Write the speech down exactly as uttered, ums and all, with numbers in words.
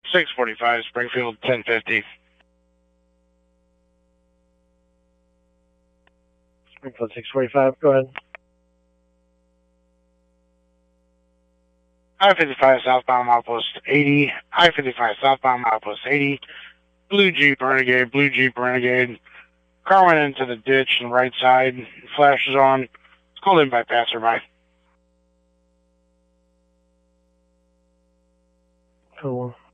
six forty-five, Springfield, ten fifty. Springfield six forty-five, go ahead. I fifty-five southbound Outpost eighty. I fifty-five southbound Outpost eighty. Blue Jeep Renegade, Blue Jeep Renegade. Car went into the ditch on the right side. Flash is on. It's called in by passerby. Cool.